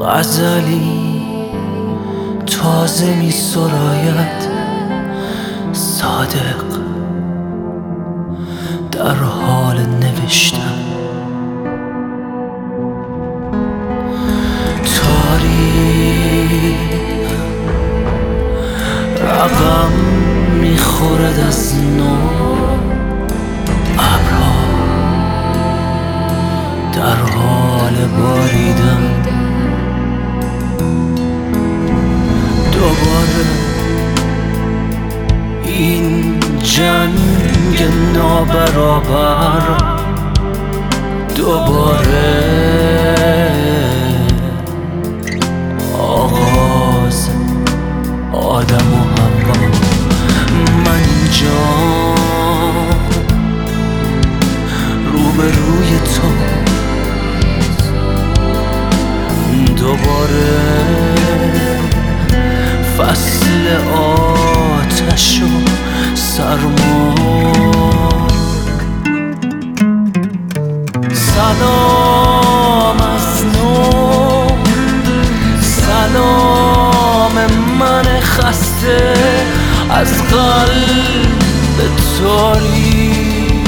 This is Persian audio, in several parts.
غزلی تازه می سراید، صادق در حال نوشتن. تاریخ رقم می خورد از نو، ابرها در حال باریدن. دوباره این جنگ نابرابر، دوباره آغاز آدم و حوا. من اینجا روبروی تو، دوباره فصل آتش و سرما. سلام از نو، سلام من خسته از قلب تاریخ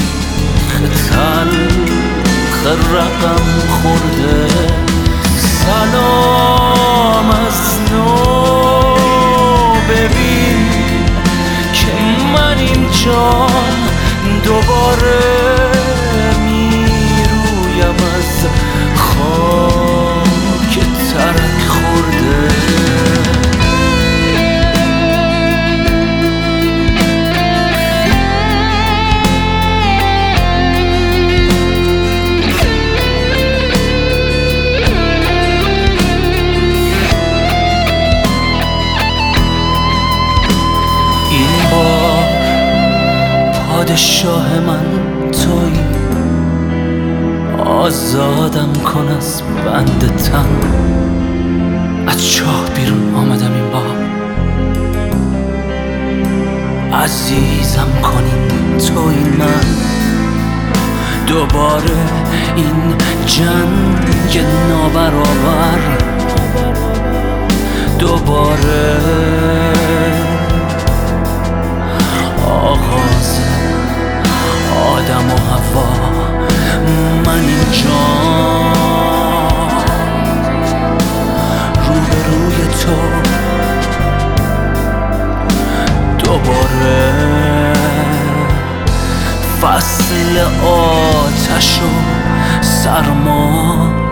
تلخ رقم خورده. سلام از نو، ببین که من اینجا دوباره میرویم از خاک ترک خورده. این بار پادشاه من تویی، آزادم کن از بند تن. از چاه بیرون آمدم این بار، عزیزم کنین تویی من. دوباره این جنگ نابرابر، دوباره آغاز آدم و حوا. من اینجا روبروی تو، دوباره فصل آتش و سرما.